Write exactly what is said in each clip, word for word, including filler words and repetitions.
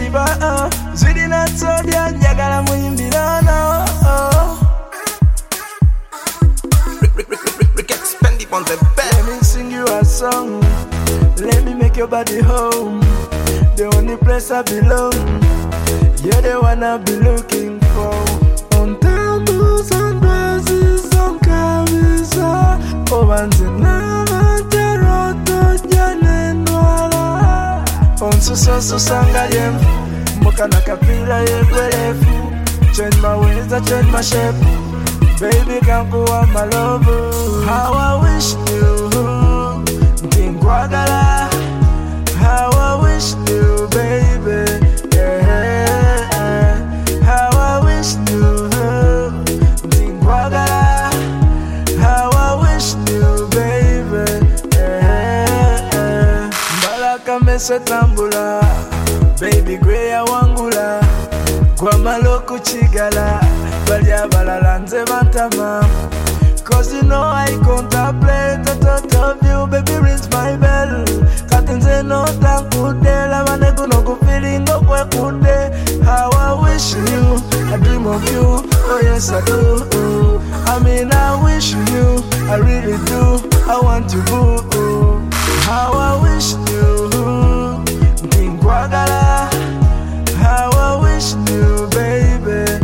Shiva, uh, Zidi not so dear, Yagala Muimbirana, oh. Rick Expendive on the bed. Let me sing you a song. Let me make your body home. The only place I belong. You're the one I've been looking for. On tables and dresses, on Kavisa. Oh, and Zinama, Jaroto, Janenwala. On Suso, Sangayem. Mokana Kapila, Yegwerefu. Change my ways, I change my shape. Baby, can't go on my lover. How I wish you Tingwagala. How I wish you, baby. Yeah. How I wish you Tingwagala. How I wish you, baby. Yeah. Balaka mese tambula. Baby, Greya Wangula. Guamaloku Chigala. Balia Balalanze Bantama. Cause you know I contemplate the thought of you, baby rings my bell. Katinze no tankude, lavane kuno feeling no kwe kude. How I wish you, I dream of you, oh yes I do. I mean I wish you, I really do, I want you boo. How I wish you, Tingwagala. How I wish you, baby.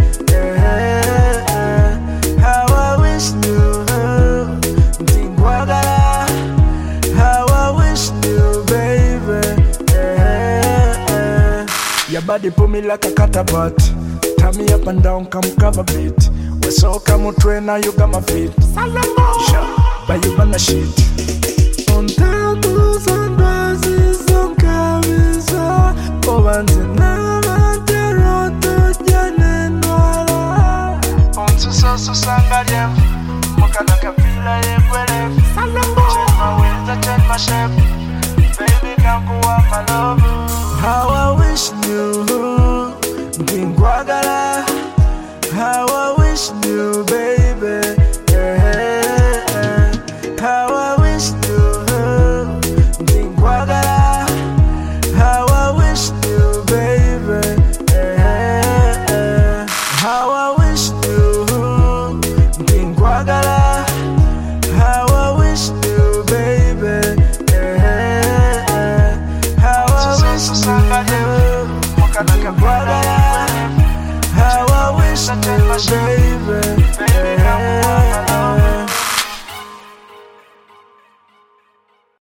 Your body pull me like a catapult. Turn me up and down, come cover beat. We so come train now you got my feet. Sure, but you wanna shit. On tables and dresses, on Kavisa. Oh, and Zinama, Jaroto, Janenwala. On Suso, Sangayem. Mokana Kapila, Yegwerefu. Change my ways, I change my shape.